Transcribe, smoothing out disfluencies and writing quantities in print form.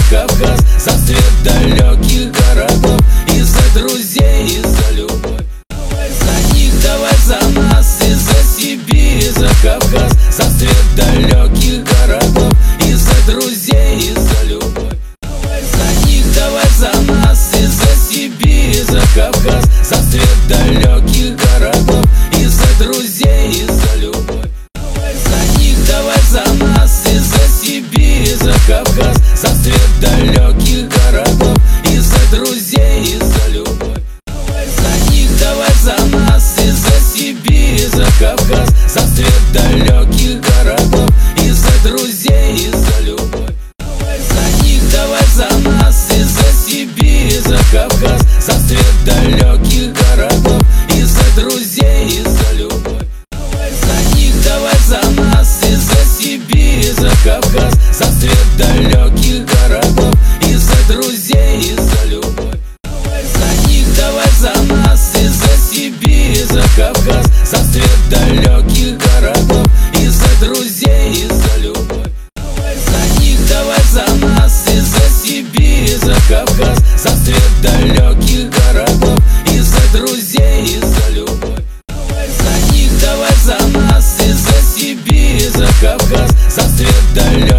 Кавказ, за свет далеких городов, и за друзей, и за любовь. Давай за них, давай за нас, и за Сибирь, и за Кавказ, за свет далеких городов, и за друзей, и за любовь. Давай за них, давай за нас, и за Сибирь, и за Кавказ, за свет далеких городов, и за друзей, и за любовь. Давай за них, давай за нас, и за Сибирь, и за Кавказ, за свет далеких городов, и за друзей, и за любовь. Давай за них, давай за нас, и за Сибирь, и за Кавказ, за свет далеких городов, и за друзей, и за любовь. Давай за них, давай за нас, и за Сибирь, и за Кавказ, за свет далеких городов, и за друзей, и за любовь. Давай за них, давай за нас, и за Сибирь, и за Кавказ, за свет далеких городов, и за друзей, и за любовь. Давай за них, давай за нас, и за Сибирь, и за Кавказ, за свет далеких городов, и за друзей, и за любовь. Давай за них, давай за нас, и за Сибирь, и за Кавказ, за свет далеких городов, и за друзей, и за любовь. Давай за них, давай за нас, и за Сибирь, и за Кавказ, за свет далеких